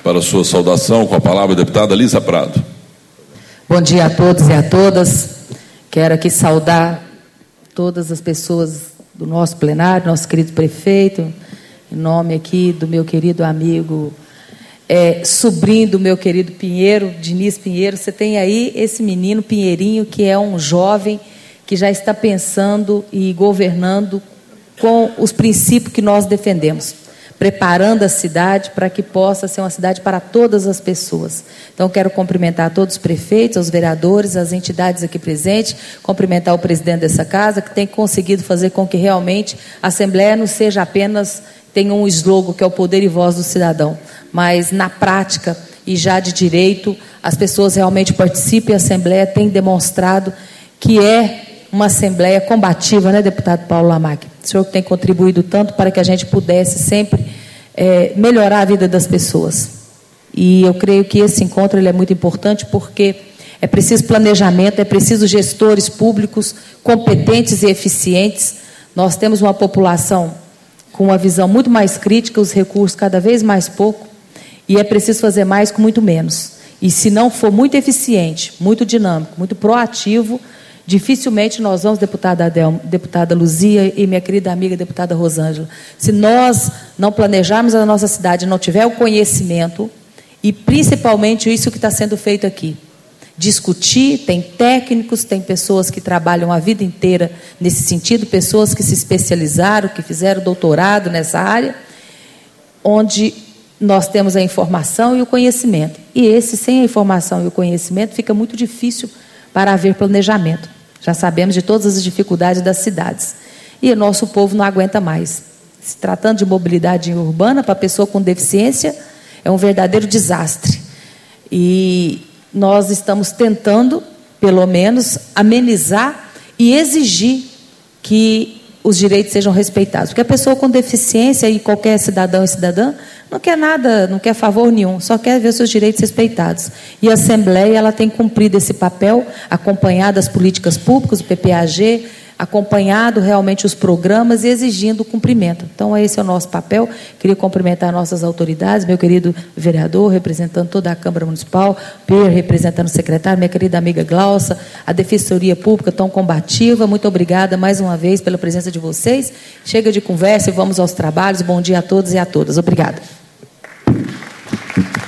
Para a sua saudação, com a palavra a deputada Lígia Prado. Bom dia a todos e a todas. Quero aqui saudar todas as pessoas do nosso plenário, nosso querido prefeito, em nome aqui do meu querido amigo, sobrinho do meu querido Pinheiro, Diniz Pinheiro. Você tem aí esse menino Pinheirinho, que é um jovem que já está pensando e governando com os princípios que nós defendemos, preparando a cidade para que possa ser uma cidade para todas as pessoas. Então, quero cumprimentar todos os prefeitos, os vereadores, as entidades aqui presentes, cumprimentar o presidente dessa casa, que tem conseguido fazer com que realmente a Assembleia não seja apenas, tenha um slogan que é o poder e voz do cidadão, mas na prática e já de direito, as pessoas realmente participem. A Assembleia tem demonstrado que é uma Assembleia combativa, né, deputado Paulo Lamaque? O senhor que tem contribuído tanto para que a gente pudesse sempre melhorar a vida das pessoas. E eu creio que esse encontro ele é muito importante, porque é preciso planejamento, é preciso gestores públicos competentes e eficientes. Nós temos uma população com uma visão muito mais crítica, os recursos cada vez mais pouco, e é preciso fazer mais com muito menos. E se não for muito eficiente, muito dinâmico, muito proativo, dificilmente nós vamos, deputada Adelma, deputada Luzia e minha querida amiga deputada Rosângela, se nós não planejarmos a nossa cidade, não tiver o conhecimento, e principalmente isso que está sendo feito aqui, discutir, tem técnicos, tem pessoas que trabalham a vida inteira nesse sentido, pessoas que se especializaram, que fizeram doutorado nessa área, onde nós temos a informação e o conhecimento. E esse, sem a informação e o conhecimento, fica muito difícil para haver planejamento. Já sabemos de todas as dificuldades das cidades. E o nosso povo não aguenta mais. Se tratando de mobilidade urbana, para a pessoa com deficiência, é um verdadeiro desastre. E nós estamos tentando, pelo menos, amenizar e exigir que os direitos sejam respeitados. Porque a pessoa com deficiência, e qualquer cidadão e cidadã, não quer nada, não quer favor nenhum, só quer ver seus direitos respeitados. E a Assembleia ela tem cumprido esse papel, acompanhado as políticas públicas, o PPAG, acompanhado realmente os programas e exigindo o cumprimento. Então, esse é o nosso papel. Queria cumprimentar nossas autoridades, meu querido vereador, representando toda a Câmara Municipal, Pierre, representando o secretário, minha querida amiga Glaucia, a Defensoria Pública tão combativa. Muito obrigada mais uma vez pela presença de vocês. Chega de conversa e vamos aos trabalhos. Bom dia a todos e a todas. Obrigada.